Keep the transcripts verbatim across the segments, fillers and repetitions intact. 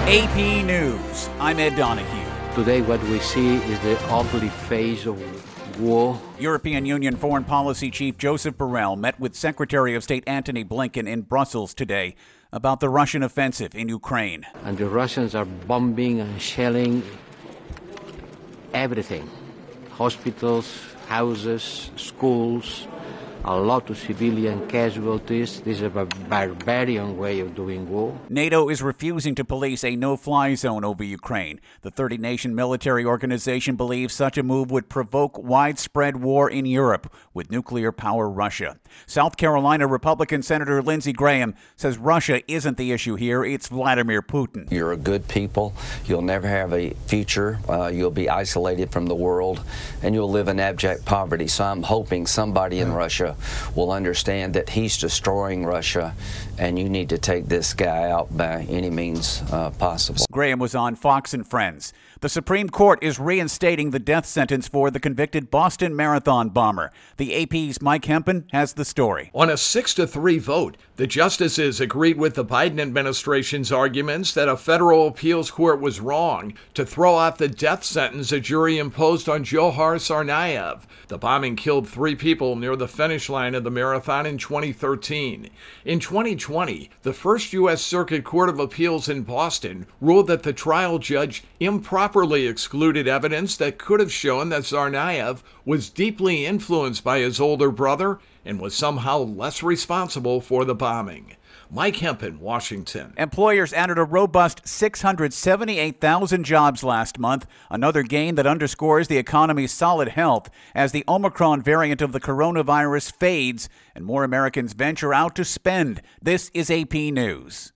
A P News, I'm Ed Donahue. Today what we see is the ugly face of war. European Union Foreign Policy Chief Joseph Borrell met with Secretary of State Antony Blinken in Brussels today about the Russian offensive in Ukraine. And the Russians are bombing and shelling everything. Hospitals, houses, schools, a lot of civilian casualties. This is a barbarian way of doing war. NATO is refusing to police a no-fly zone over Ukraine. The thirty-nation military organization believes such a move would provoke widespread war in Europe with nuclear power Russia. South Carolina Republican Senator Lindsey Graham says Russia isn't the issue here, it's Vladimir Putin. You're a good people. You'll never have a future. Uh, you'll be isolated from the world, and you'll live in abject poverty. So I'm hoping somebody in Russia will understand that he's destroying Russia, and you need to take this guy out by any means uh, possible. Graham was on Fox and Friends. The Supreme Court is reinstating the death sentence for the convicted Boston Marathon bomber. The A P's Mike Hempen has the story. On a six to three vote, the justices agreed with the Biden administration's arguments that a federal appeals court was wrong to throw out the death sentence a jury imposed on Dzhokhar Tsarnaev. The bombing killed three people near the finish line of the marathon in twenty thirteen. In twenty twenty, the First U S Circuit Court of Appeals in Boston ruled that the trial judge improperly excluded evidence that could have shown that Tsarnaev was deeply influenced by his older brother and was somehow less responsible for the bombing. Mike Hempen, Washington. Employers added a robust six hundred seventy-eight thousand jobs last month, another gain that underscores the economy's solid health as the Omicron variant of the coronavirus fades and more Americans venture out to spend. This is A P News.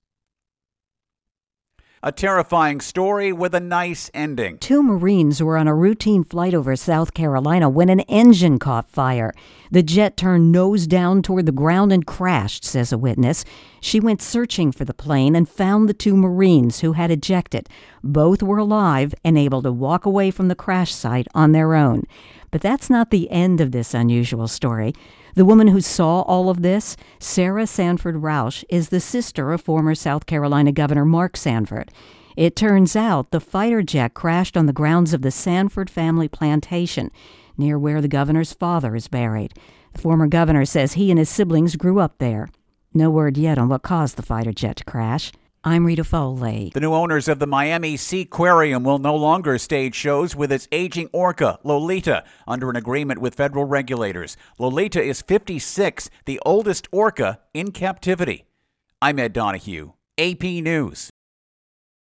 A terrifying story with a nice ending. Two Marines were on a routine flight over South Carolina when an engine caught fire. The jet turned nose down toward the ground and crashed, says a witness. She went searching for the plane and found the two Marines who had ejected. Both were alive and able to walk away from the crash site on their own. But that's not the end of this unusual story. The woman who saw all of this, Sarah Sanford Rausch, is the sister of former South Carolina Governor Mark Sanford. It turns out the fighter jet crashed on the grounds of the Sanford family plantation, near where the governor's father is buried. The former governor says he and his siblings grew up there. No word yet on what caused the fighter jet to crash. I'm Rita Foley. The new owners of the Miami Seaquarium will no longer stage shows with its aging orca, Lolita, under an agreement with federal regulators. Lolita is fifty-six, the oldest orca in captivity. I'm Ed Donahue, A P News.